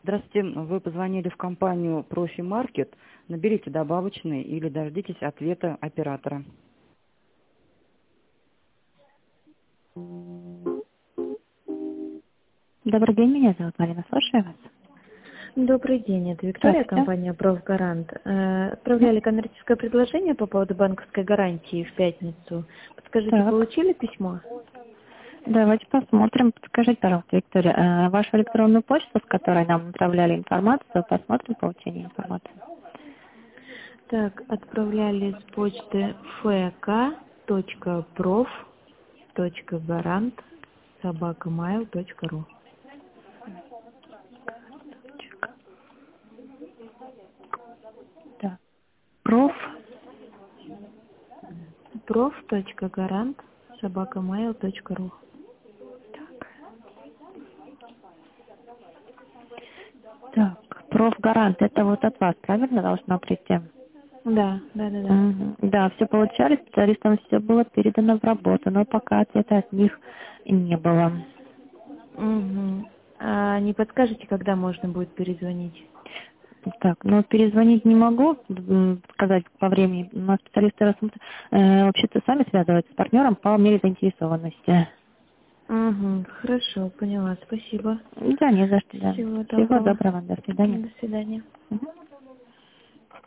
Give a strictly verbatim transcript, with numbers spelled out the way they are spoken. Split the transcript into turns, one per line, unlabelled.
Здравствуйте, вы позвонили в компанию Профи Маркет. Наберите добавочный или дождитесь ответа оператора.
Добрый день, меня зовут Марина, слушаю вас.
Добрый день, это Виктория,
Здравствуйте.
компания «Профгарант». Э, Отправляли коммерческое предложение по поводу банковской гарантии в пятницу. Подскажите,
Так,
получили письмо?
давайте посмотрим. Подскажите, пожалуйста, Виктория, э, вашу электронную почту, с которой нам направляли информацию, посмотрим получение информации.
Так, отправляли с почты fk.prof.garant собака mail точка ру.
Так, проф.
prof.garant собака mail точка ру.
Так, профгарант, это вот от вас, правильно должно прийти?
Да, да, да, да.
Мгм. Да, все получали, специалистам все было передано в работу, но пока ответа от них не было.
Угу. А не подскажете, когда можно будет перезвонить?
Так, ну перезвонить не могу, м, сказать по времени. У нас специалисты рассмотр- э, вообще-то сами связываются с партнером по мере заинтересованности.
Угу. Хорошо, поняла, спасибо.
Да, не за что, да.
Всего
Всего
доброго.
доброго, до свидания.
До свидания.
Мгм.